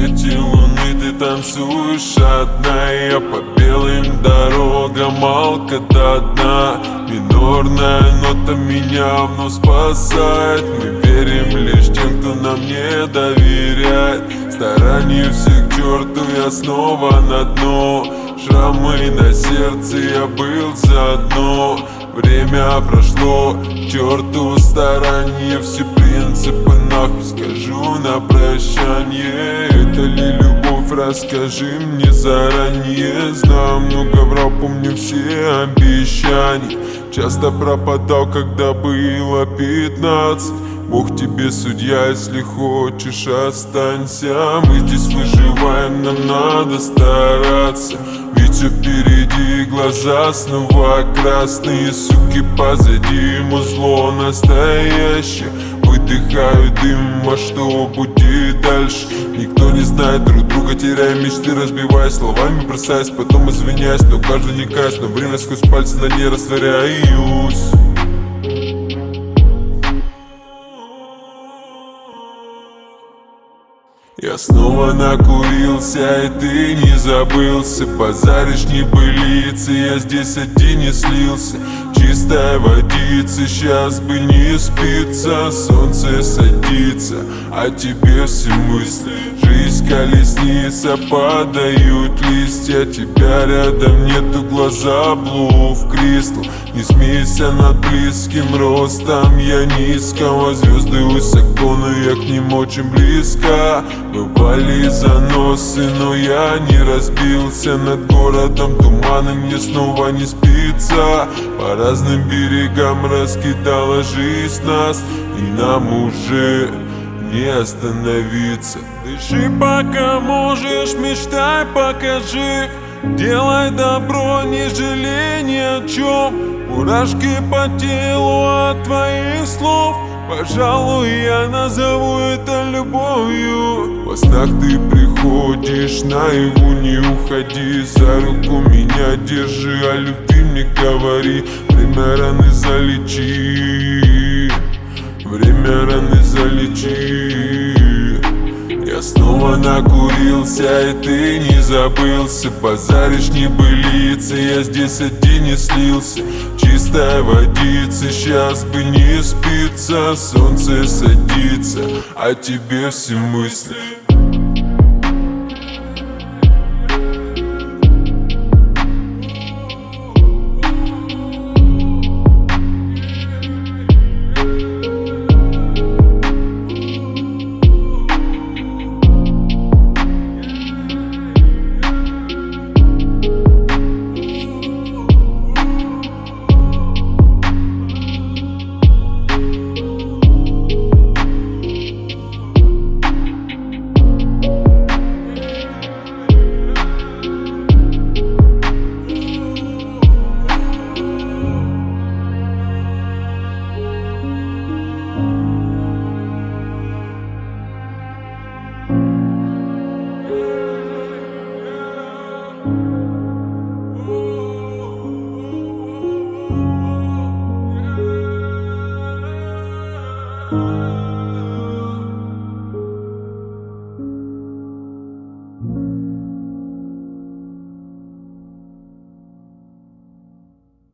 свете луны ты танцуешь одна, и я по белым дорогам алка до дна. Минорная нота меня вновь спасает. Мы верим лишь тем, кто нам не доверяет. Старание всех к черту, я снова на дно. Шрамы на сердце, я был заодно. Время прошло, к черту старание. Все принципы нахуй скажу на прощание. Это ли любовь, расскажи мне заранее. Знаю, много врал, помню все обещания. Часто пропадал, когда было 15. Бог тебе судья, если хочешь, останься. Мы здесь выживаем, нам надо стараться. Ведь все впереди, глаза снова красные. Суки позади, музло настоящее. Выдыхаю дым, а что будет дальше? Никто не знает друг друга, теряя мечты, разбиваясь словами, бросаясь, потом извиняясь. Но каждый не каясь, но время сквозь пальцы на ней растворяюсь. Я снова накурился, и ты не забылся. Базаришь небылицы, я здесь один не слился. Чистая водица, сейчас бы не спится. Солнце садится, а тебе все мысли. Жизнь колесница, падают листья. Тебя рядом нету, глаза блув кристалл. Не смейся над близким ростом, я низкого. Звезды высоко, но я к ним очень близко. Бывали заносы, но я не разбился. Над городом туманы, мне снова не спится. По разным берегам раскидала жизнь нас, и нам уже не остановиться. Дыши пока можешь, мечтай пока жив. Делай добро, не жалей ни о чем. Мурашки по телу от твоих слов. Пожалуй, я назову это любовью. Во снах ты приходишь, наяву не уходи. За руку меня держи, о любви мне говори. Время раны залечи, время раны залечи. Я снова накурился, и ты не забылся. Базаришь небылицы, я здесь один не слился. Чистая водица, сейчас бы не спится. Солнце садится, а тебе все мысли.